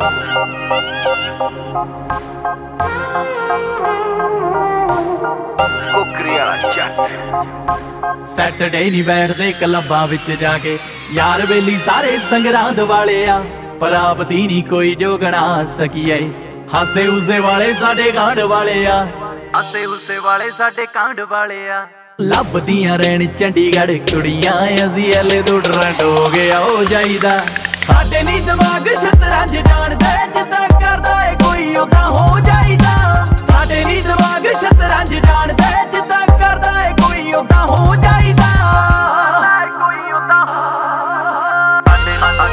Saturday ਨਹੀਂ ਬੈਠਦੇ ਕਲੱਬਾਂ ਵਿੱਚ ਜਾ ਕੇ ਯਾਰ ਬੇਲੀ ਸਾਰੇ ਸੰਗਰਾਂਦ ਵਾਲੇ ਆ, ਪਰ ਆਪਦੀ ਨਹੀਂ ਕੋਈ ਜੋ ਗਣਾ ਸਕੀਏ। ਹਾਸੇ ਉਸੇ ਵਾਲੇ ਸਾਡੇ ਕਾਂਡ ਵਾਲੇ ਆ, ਹਾਸੇ ਉਸੇ ਵਾਲੇ ਸਾਡੇ ਕਾਂਡ ਵਾਲੇ ਆ। ਲੱਭਦੀਆਂ ਰਹਿਣ ਚੰਡੀਗੜ੍ਹ ਕੁੜੀਆਂ, ਅਸੀਂ ਐਲੇ ਤੋਂ ਟਰੈਂਡ ਹੋ ਗਿਆ ਹੋ ਜਾਈਦਾ। ਸਾਡੇ ਨੀ ਦਿਮਾਗ ਸ਼ਤਰੰਜ ਜਾਣਦਾ, ਜਿੱਦਾਂ ਕਰਦਾ ਏ ਕੋਈ ਉਦਾਂ ਹੋ ਜਾਈਦਾ। ਸਾਡੇ ਨੀ ਦਿਮਾਗ ਸ਼ਤਰੰਜ ਜਾਣਦਾ, ਜਿੱਦਾਂ ਕਰਦਾ ਏ ਕੋਈ ਉਦਾਂ ਹੋ ਜਾਈਦਾ। ਕੋਈ ਉਦਾਂ ਸਾਡੇ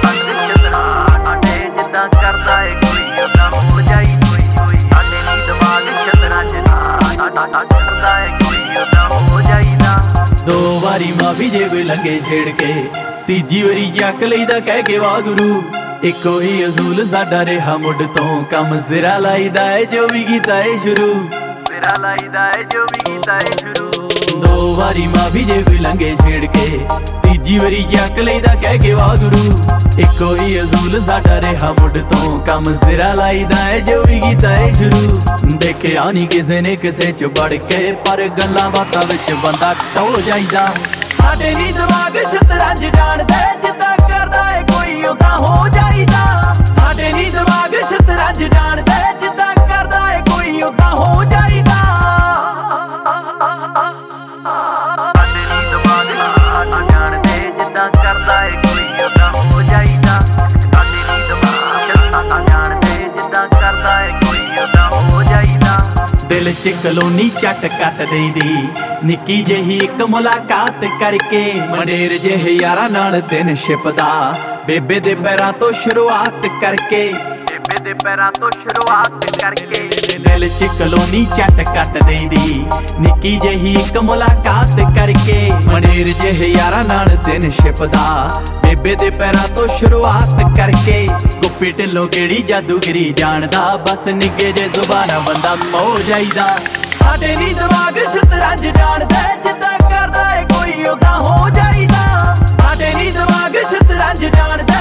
ਜਿੱਦਾਂ ਕਰਦਾ ਏ ਕੋਈ ਉਦਾਂ ਹੋ ਜਾਈ। ਕੋਈ ਸਾਡੇ ਨੀ ਦਿਮਾਗ ਸ਼ਤਰੰਜ ਕਰਦਾ ਏ ਕੋਈ ਉਦਾਂ ਹੋ ਜਾਈਦਾ। ਦੋ ਵਾਰੀ ਮਾਫੀ ਜੇ ਕੋਈ ਲੰਗੇ ਛੇੜ ਕੇ, ਤੀਜੀ ਵਾਰੀ ਚੱਕ ਲਈਦਾ ਕਹਿ ਕੇ ਵਾਹਿਗੁਰੂ। ਇੱਕੋ ਹੀ ਅਸੂਲ ਸਾਡਾ ਰਿਹਾ ਮੁੱਢ ਤੋਂ, ਕੰਮ ਸਿਰਾ ਲਾਈਦਾ ਏ ਜੋ ਵੀ ਕੀਤਾ ਏ ਸ਼ੁਰੂ। ਸਿਰਾ ਲਾਈਦਾ ਏ ਜੋ ਵੀ ਕੀਤਾ ਏ ਸ਼ੁਰੂ। ਦੋ ਵਾਰੀ ਮਾਫੀ ਜੇ ਕੋਈ ਲੰਗੇ ਛੇੜ ਕੇ, ਤੀਜੀ ਵਾਰੀ ਚੱਕ ਲਈਦਾ ਕਹਿ ਕੇ ਵਾਹਿਗੁਰੂ। ਇੱਕੋ ਹੀ ਅਸੂਲ ਸਾਡਾ ਰਿਹਾ ਮੁੱਢ ਤੋਂ, ਕੰਮ ਸਿਰਾ ਲਾਈਦਾ ਏ ਜੋ ਵੀ ਕੀਤਾ ਏ ਸ਼ੁਰੂ। ਦੇਖਿਆ ਨੀ ਕਿਸੇ ਨੇ ਕਿਸੇ ਚ ਵੜ ਕੇ, ਪਰ ਗੱਲਾਂ ਬਾਤਾਂ ਵਿੱਚ ਬੰਦਾ ਟੋ ਜਾਈਦਾ। ਸਾਡੇ ਨੀ ਦਿਮਾਗ ਸ਼ਤਰੰਜ ਜਾਣਦਾ, ਜਿੱਦਾਂ ਕਰਦਾ ਏ ਕੋਈ ਉਦਾਂ ਹੋ ਜਾਈਦਾ। ਸਾਡੇ ਨੀ ਦਿਮਾਗ ਸ਼ਤਰੰਜ ਜਾਣਦਾ, ਜਿੱਦਾਂ ਕਰਦਾ ਏ ਕੋਈ ਉਦਾਂ ਹੋ ਜਾਈਦਾ। ਸਾਡੇ ਨੀ ਦਿਮਾਗ ਜਾਣਦੇ, ਜਿੱਦਾਂ ਕਰਦਾ ਏ ਕੋਈ ਉਦਾਂ ਹੋ ਜਾਈਦਾ। ਸਾਡੇ ਨੀ ਦਿਮਾਗ ਜਾਣਦੇ, ਜਿੱਦਾਂ ਕਰਦਾ ਏ ਕੋਈ ਉਦਾਂ ਹੋ ਜਾਈਦਾ। ਦਿਲ ਚ ਕਲੋਨੀ ਚੱਟ ਕੱਟ ਦੇਈਦੀ, ਨਿੱਕੀ ਜਿਹੀ ਇੱਕ ਮੁਲਾਕਾਤ ਕਰਕੇ। ਮੰਡੇਰ ਜਿਹੇ ਯਾਰਾਂ ਨਾਲ ਦਿਨ ਛਿਪਦਾ, ਬੇਬੇ ਦੇ ਪੈਰਾਂ ਤੋਂ ਸ਼ੁਰੂਆਤ ਕਰਕੇ। ਬੇਬੇ ਦੇ ਪੈਰਾਂ ਤੋਂ ਸ਼ੁਰੂਆਤ ਕਰਕੇ। ਦਿਲ ਚ ਕਲੋਨੀ ਚੱਟ ਕੱਟ ਦੇਈਦੀ, ਨਿੱਕੀ ਜਿਹੀ ਇੱਕ ਮੁਲਾਕਾਤ ਕਰਕੇ। ਮੰਡੇਰ ਜਿਹੇ ਯਾਰਾਂ ਨਾਲ ਦਿਨ ਛਿਪਦਾ, ਬੇਬੇ ਦੇ ਪੈਰਾਂ ਤੋਂ ਸ਼ੁਰੂਆਤ ਕਰਕੇ। ਗੁੱਪੀ ਢਿੱਲੋਂ ਕਿਹੜੀ ਜਾਦੂਗਰੀ ਜਾਣਦਾ, ਬਸ ਨਿੱਕੇ ਜੇ ਜ਼ੁਬਾਨਾਂ ਬੰਦਾ ਮੋ ਜਾਈਦਾ। ਸਾਡੇ ਨੀ ਦਿਮਾਗ ਸ਼ਤਰੰਜ ਜਾਣਦਾ, ਜਿੱਦਾਂ ਕਰਦਾ ਏ ਕੋਈ ਉਦਾਂ ਹੋ ਜਾਈਦਾ। ਸਾਡੇ ਨੀ ਦਿਮਾਗ ਸ਼ਤਰੰਜ ਜਾਣਦਾ,